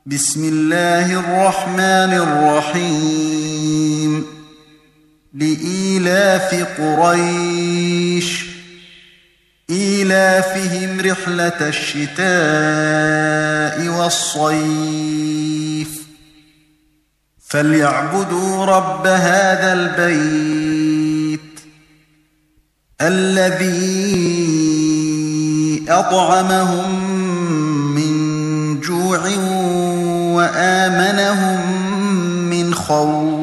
بسم الله الرحمن الرحيم لإيلاف قريش إيلافهم رحلة الشتاء والصيف فليعبدوا رب هذا البيت الذي أطعمهم من جوع وآمنهم من خوف